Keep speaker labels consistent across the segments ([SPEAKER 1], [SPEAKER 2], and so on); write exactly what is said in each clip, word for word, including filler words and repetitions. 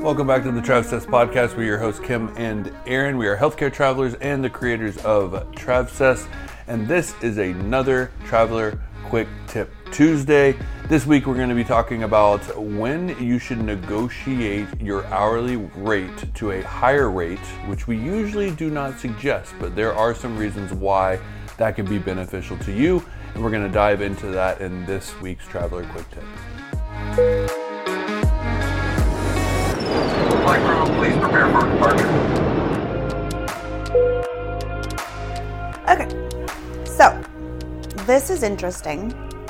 [SPEAKER 1] Welcome back to the TravSess Podcast. We're your hosts, Kim and Aaron. We are healthcare travelers and the creators of TravSess. And this is another Traveler Quick Tip Tuesday. This week we're going to be talking about when you should negotiate your hourly rate to a higher rate, which we usually do not suggest, but there are some reasons why that can be beneficial to you. And we're going to dive into that in this week's Traveler Quick Tip.
[SPEAKER 2] Flight crew, please prepare for departure.
[SPEAKER 3] Okay, so this is interesting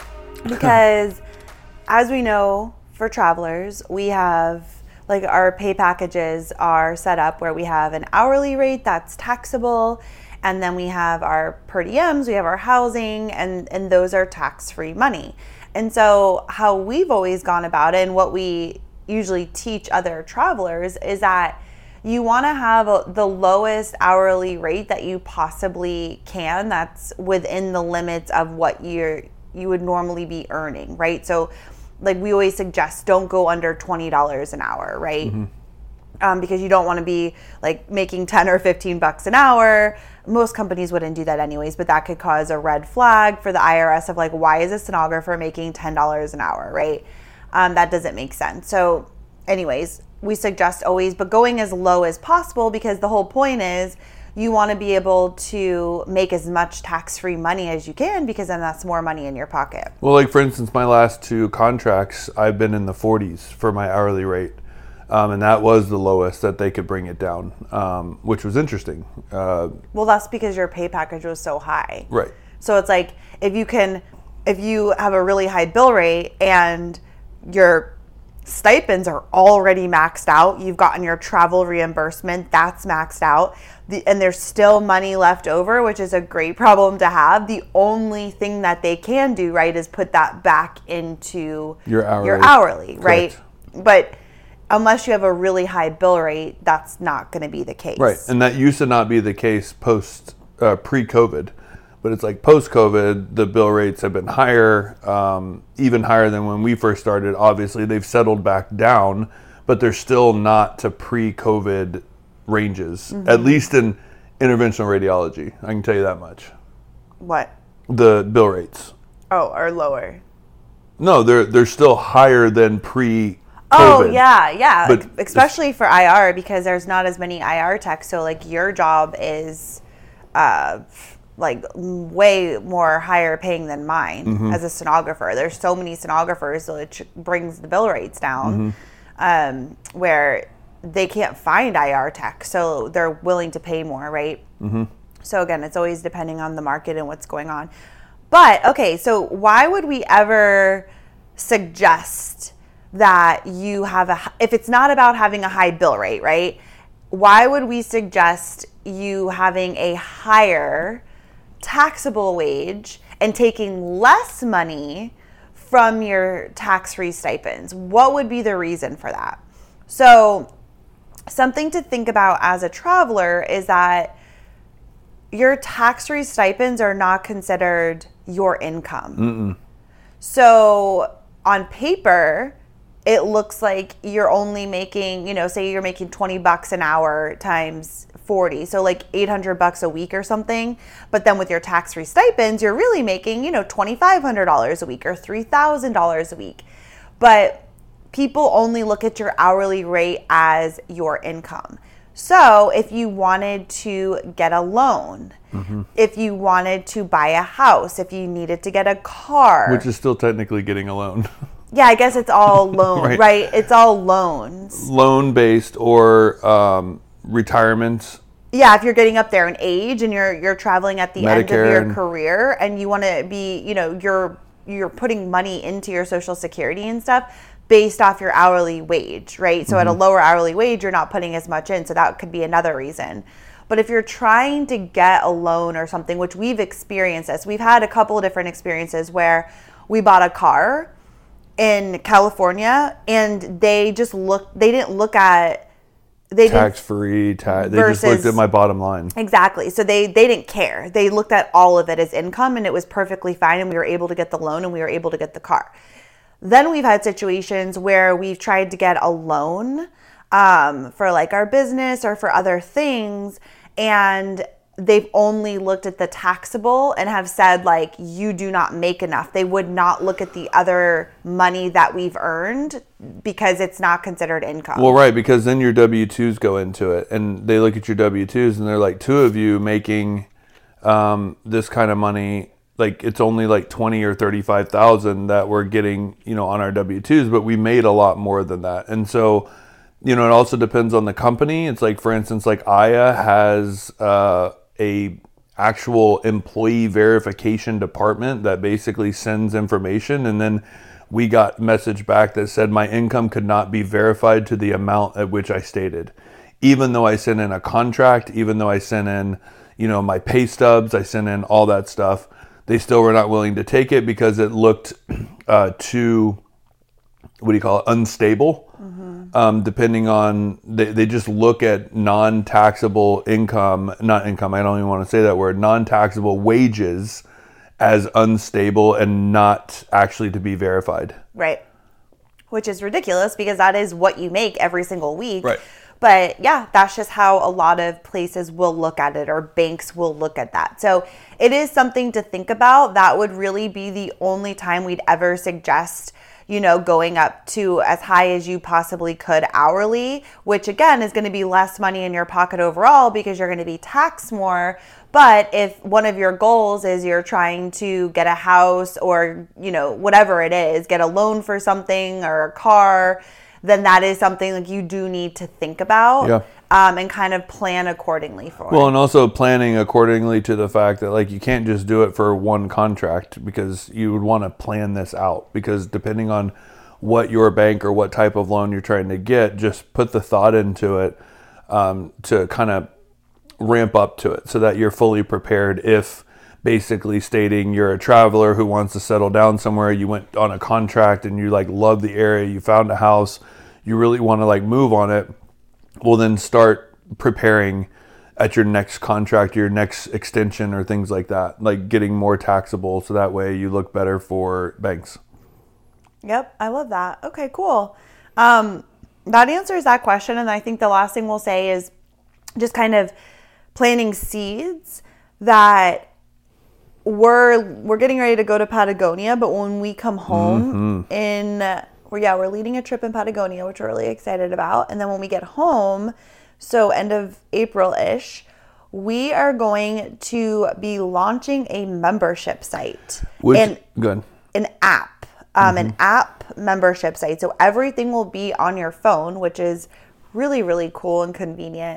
[SPEAKER 3] because as we know, for travelers, we have like our pay packages are set up where we have an hourly rate that's taxable, and then we have our per diems, we have our housing, and, and those are tax-free money. And so how we've always gone about it and what we usually teach other travelers is that you want to have a, the lowest hourly rate that you possibly can that's within the limits of what you're you would normally be earning, right? So like we always suggest, don't go under twenty dollars an hour, right? Mm-hmm. Um, because you don't want to be like making ten or fifteen bucks an hour. Most companies wouldn't do that anyways, but that could cause a red flag for the I R S of like, why is a stenographer making ten dollars an hour, right? Um, that doesn't make sense. So anyways, we suggest always, but going as low as possible, because the whole point is you want to be able to make as much tax-free money as you can, because then that's more money in your pocket.
[SPEAKER 1] Well, like for instance, my last two contracts, I've been in the forties for my hourly rate. Um, and that was the lowest that they could bring it down, um, which was interesting. Uh,
[SPEAKER 3] well, that's because your pay package was so high.
[SPEAKER 1] Right.
[SPEAKER 3] So it's like if you can, if you have a really high bill rate and your stipends are already maxed out, you've gotten your travel reimbursement, that's maxed out, the, and there's still money left over, which is a great problem to have. The only thing that they can do, right, is put that back into
[SPEAKER 1] your hourly,
[SPEAKER 3] your hourly right?
[SPEAKER 1] Correct.
[SPEAKER 3] But unless you have a really high bill rate, that's not going to be the case.
[SPEAKER 1] Right, and that used to not be the case post, uh, pre-COVID. But it's like post-COVID, the bill rates have been higher, um, even higher than when we first started. Obviously, they've settled back down, but they're still not to pre-COVID ranges, mm-hmm. at least in interventional radiology. I can tell you that much.
[SPEAKER 3] What?
[SPEAKER 1] The bill rates.
[SPEAKER 3] Oh, are lower.
[SPEAKER 1] No, they're they're still higher than pre-COVID.
[SPEAKER 3] Oh, yeah, yeah.
[SPEAKER 1] But
[SPEAKER 3] especially for I R, because there's not as many I R techs. So, like, your job is... Uh, like way more higher paying than mine mm-hmm. as a stenographer. There's so many stenographers, so it brings the bill rates down, mm-hmm. um, where they can't find I R tech, so they're willing to pay more, right? Mm-hmm. So again, it's always depending on the market and what's going on. But okay, so why would we ever suggest that you have a, if it's not about having a high bill rate, right? Why would we suggest you having a higher taxable wage and taking less money from your tax-free stipends? What would be the reason for that? So something to think about as a traveler is that your tax-free stipends are not considered your income. Mm-mm. So on paper, it looks like you're only making, you know, say you're making twenty bucks an hour times forty, so like eight hundred bucks a week or something. But then with your tax-free stipends, you're really making, you know, twenty-five hundred dollars a week or three thousand dollars a week. But people only look at your hourly rate as your income. So if you wanted to get a loan, mm-hmm. if you wanted to buy a house, if you needed to get a car.
[SPEAKER 1] Which is still technically getting a loan.
[SPEAKER 3] Yeah, I guess it's all loan, right. right? It's all loans.
[SPEAKER 1] Loan-based or um, retirement.
[SPEAKER 3] Yeah, if you're getting up there in age and you're you're traveling at the
[SPEAKER 1] Medicare
[SPEAKER 3] end of your
[SPEAKER 1] and...
[SPEAKER 3] career and you want to be, you know, you're you're putting money into your Social Security and stuff based off your hourly wage, right? So mm-hmm. at a lower hourly wage, you're not putting as much in. So that could be another reason. But if you're trying to get a loan or something, which we've experienced this, we've had a couple of different experiences where we bought a car in California and they just looked, they didn't look at they
[SPEAKER 1] tax free tax they versus, just looked at my bottom line.
[SPEAKER 3] Exactly. So they they didn't care. They looked at all of it as income and it was perfectly fine and we were able to get the loan and we were able to get the car. Then we've had situations where we've tried to get a loan um, for like our business or for other things. And they've only looked at the taxable and have said, like, you do not make enough. They would not look at the other money that we've earned because it's not considered income.
[SPEAKER 1] Well, right, because then your W two's go into it, and they look at your W two's and they're like, two of you making um, this kind of money, like it's only like twenty or thirty-five thousand that we're getting, you know, on our W two's, but we made a lot more than that. And so, you know, it also depends on the company. It's like, for instance, like Aya has uh, a actual employee verification department that basically sends information, and then we got message back that said my income could not be verified to the amount at which I stated, even though I sent in a contract, even though I sent in, you know, my pay stubs, I sent in all that stuff. They still were not willing to take it because it looked uh, too, what do you call it, unstable. Mm-hmm. Um, depending on, they, they just look at non-taxable income, not income, I don't even want to say that word, non-taxable wages as unstable and not actually to be verified.
[SPEAKER 3] Right. Which is ridiculous because that is what you make every single week.
[SPEAKER 1] Right.
[SPEAKER 3] But yeah, that's just how a lot of places will look at it, or banks will look at that. So it is something to think about. That would really be the only time we'd ever suggest, you know, going up to as high as you possibly could hourly, which again is going to be less money in your pocket overall because you're going to be taxed more. But if one of your goals is you're trying to get a house or, you know, whatever it is, get a loan for something or a car, then that is something like you do need to think about.
[SPEAKER 1] Yeah.
[SPEAKER 3] Um, and kind of plan accordingly for.
[SPEAKER 1] Well, and also planning accordingly to the fact that, like, you can't just do it for one contract, because you would want to plan this out, because depending on what your bank or what type of loan you're trying to get, just put the thought into it um, to kind of ramp up to it so that you're fully prepared. If basically stating you're a traveler who wants to settle down somewhere, you went on a contract and you like love the area, you found a house, you really want to like move on it, well then start preparing at your next contract, your next extension or things like that, like getting more taxable so that way you look better for banks.
[SPEAKER 3] Yep, I love that. Okay, cool. Um, that answers that question. And I think the last thing we'll say is just kind of planting seeds that we're we're getting ready to go to Patagonia, but when we come home mm-hmm. in well, yeah, we're leading a trip in Patagonia, which we're really excited about. And then when we get home, so end of April-ish, we are going to be launching a membership site.
[SPEAKER 1] Which,
[SPEAKER 3] and
[SPEAKER 1] good.
[SPEAKER 3] An app. Um,
[SPEAKER 1] mm-hmm.
[SPEAKER 3] An app membership site. So everything will be on your phone, which is really, really cool and convenient.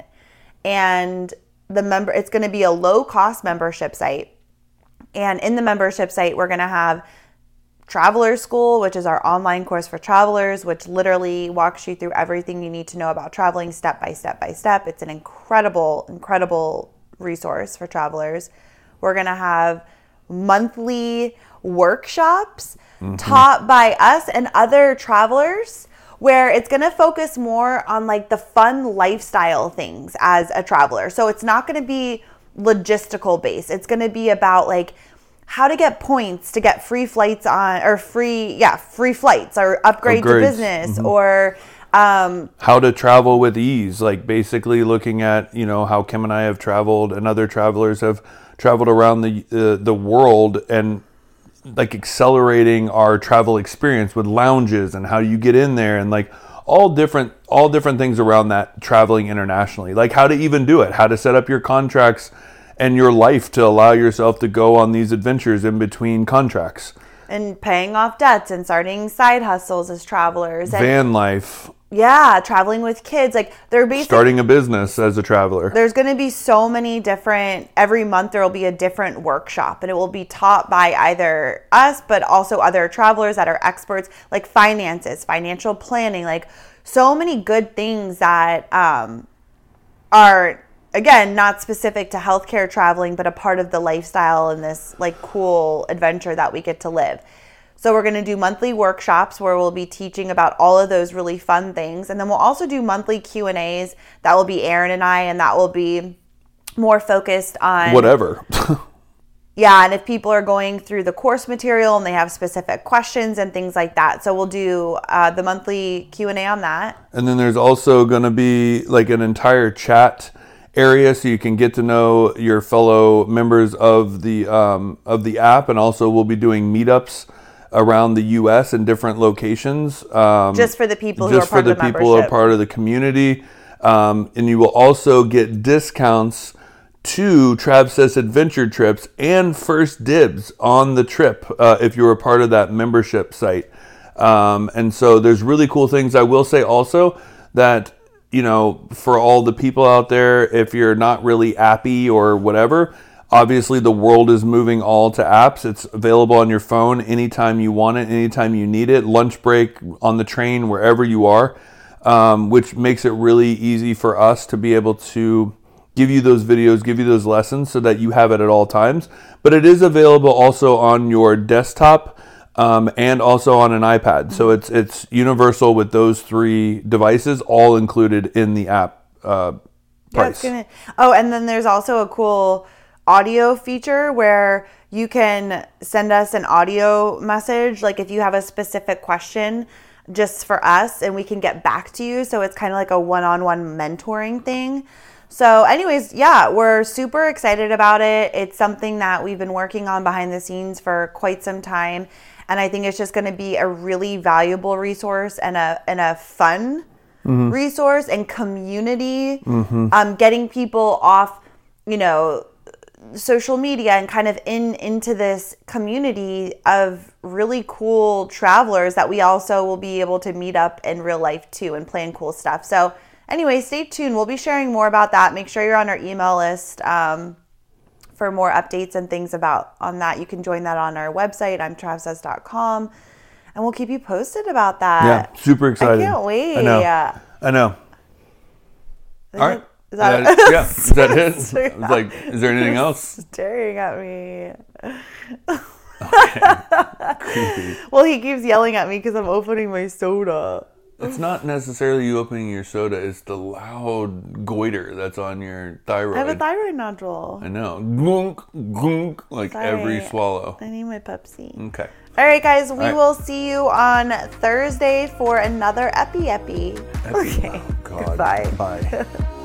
[SPEAKER 3] And the member, it's going to be a low-cost membership site. And in the membership site, we're going to have Traveler School, which is our online course for travelers, which literally walks you through everything you need to know about traveling step by step by step. It's an incredible, incredible resource for travelers. We're going to have monthly workshops mm-hmm. taught by us and other travelers, where it's going to focus more on like the fun lifestyle things as a traveler. So it's not going to be logistical based. It's going to be about like how to get points to get free flights on, or free, yeah, free flights, or upgrade Upgrades. to business, mm-hmm. or um,
[SPEAKER 1] how to travel with ease. Like basically looking at, you know, how Kim and I have traveled and other travelers have traveled around the uh, the world, and like accelerating our travel experience with lounges and how you get in there, and like all different all different things around that traveling internationally, like how to even do it, how to set up your contracts and your life to allow yourself to go on these adventures in between contracts,
[SPEAKER 3] and paying off debts and starting side hustles as travelers, and
[SPEAKER 1] van life.
[SPEAKER 3] Yeah, traveling with kids. Like they're basically
[SPEAKER 1] starting a business as a traveler.
[SPEAKER 3] There's going to be so many different, every month there will be a different workshop, and it will be taught by either us, but also other travelers that are experts, like finances, financial planning, like so many good things that um, are, again, not specific to healthcare traveling, but a part of the lifestyle and this like cool adventure that we get to live. So we're going to do monthly workshops where we'll be teaching about all of those really fun things. And then we'll also do monthly Q and A's. That will be Aaron and I, and that will be more focused on...
[SPEAKER 1] Whatever.
[SPEAKER 3] Yeah, and if people are going through the course material and they have specific questions and things like that. So we'll do uh, the monthly Q and A on that.
[SPEAKER 1] And then there's also going to be like an entire chat area so you can get to know your fellow members of the um, of the app. And also we'll be doing meetups around the U S in different locations. Um,
[SPEAKER 3] just for the people who are
[SPEAKER 1] just
[SPEAKER 3] part
[SPEAKER 1] for
[SPEAKER 3] of
[SPEAKER 1] the
[SPEAKER 3] the
[SPEAKER 1] people who are
[SPEAKER 3] membership.
[SPEAKER 1] part of the community. Um, and you will also get discounts to TravSess adventure trips and first dibs on the trip uh, if you're a part of that membership site. Um, and so there's really cool things. I will say also that, you know, for all the people out there, if you're not really appy or whatever, obviously the world is moving all to apps. It's available on your phone anytime you want it, anytime you need it, lunch break, on the train, wherever you are, um, which makes it really easy for us to be able to give you those videos, give you those lessons so that you have it at all times. But it is available also on your desktop um, and also on an iPad. So it's it's universal with those three devices, all included in the app uh,
[SPEAKER 3] Yeah, it's
[SPEAKER 1] price.
[SPEAKER 3] gonna, oh, and then there's also a cool audio feature where you can send us an audio message. Like if you have a specific question just for us and we can get back to you. So it's kind of like a one-on-one mentoring thing. So anyways, yeah, we're super excited about it. It's something that we've been working on behind the scenes for quite some time. And I think it's just going to be a really valuable resource and a and a fun mm-hmm. resource and community. Mm-hmm. Um, getting people off, you know, social media and kind of in into this community of really cool travelers that we also will be able to meet up in real life too and plan cool stuff. So anyway, stay tuned. We'll be sharing more about that. Make sure you're on our email list um, for more updates and things about on that. You can join that on our website. I'm travsays dot com. And we'll keep you posted about that.
[SPEAKER 1] Yeah, super excited.
[SPEAKER 3] I can't wait.
[SPEAKER 1] I know. I know.
[SPEAKER 3] Is
[SPEAKER 1] All right.
[SPEAKER 3] it- Is that,
[SPEAKER 1] Uh, yeah, is that it? It's like, is there anything else?
[SPEAKER 3] Staring at me.
[SPEAKER 1] Okay. Creepy.
[SPEAKER 3] Well, he keeps yelling at me because I'm opening my soda.
[SPEAKER 1] It's not necessarily you opening your soda. It's the loud goiter that's on your thyroid.
[SPEAKER 3] I have a thyroid nodule.
[SPEAKER 1] I know. Gunk, gunk, like
[SPEAKER 3] Sorry.
[SPEAKER 1] every swallow.
[SPEAKER 3] I need my Pepsi.
[SPEAKER 1] Okay.
[SPEAKER 3] All right, guys. We
[SPEAKER 1] All right.
[SPEAKER 3] will see you on Thursday for another Epi Epi.
[SPEAKER 1] Epi.
[SPEAKER 3] Okay.
[SPEAKER 1] Oh, God.
[SPEAKER 3] Goodbye.
[SPEAKER 1] Bye.